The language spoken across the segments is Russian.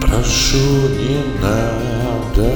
Прошу, не надо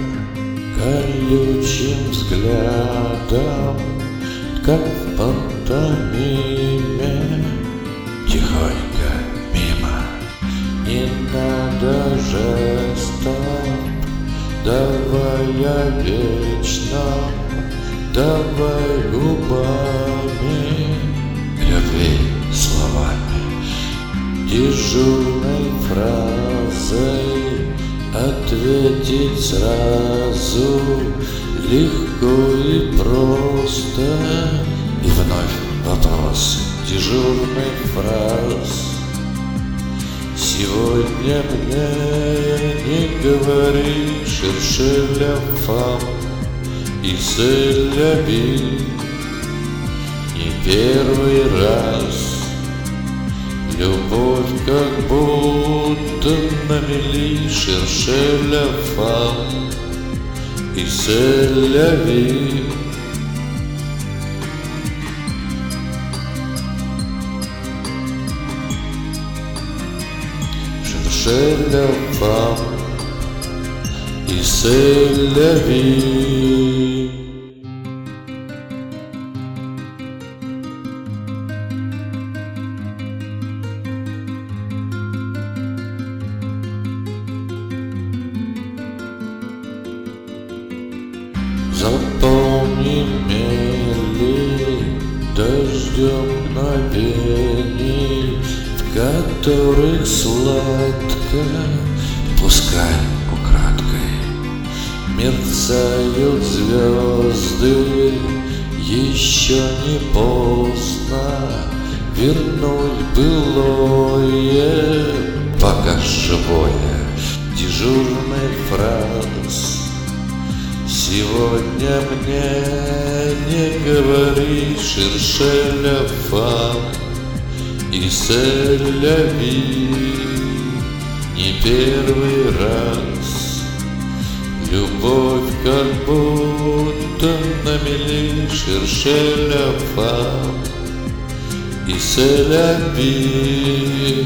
колючим взглядом, как в пантомиме, тихонько мимо. Не надо жестом, давай вечно, давай губами, любви словами, дежурной фразой ответить сразу легко и просто. И вновь вопрос дежурных фраз. Сегодня мне не говори шершеля фам и селяби не первый раз. Любовь как будто на мели шершеля фам и селяби. Шершеля фам и селяби. Запомни мели дождем мгновений, в которых сладко, пускай украдкой, мерцают звезды. Еще не поздно вернуть былое, пока живое, дежурный фраз. Сегодня мне не говори шершеля фам и селяби не первый раз. Любовь как будто на мели шершеля фам и селяби.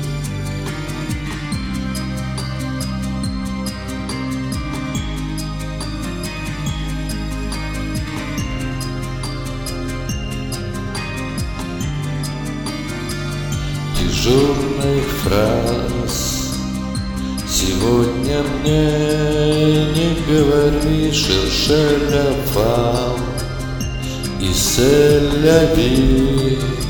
Дежурных фраз. Сегодня мне не говори шершеля фам и селяби.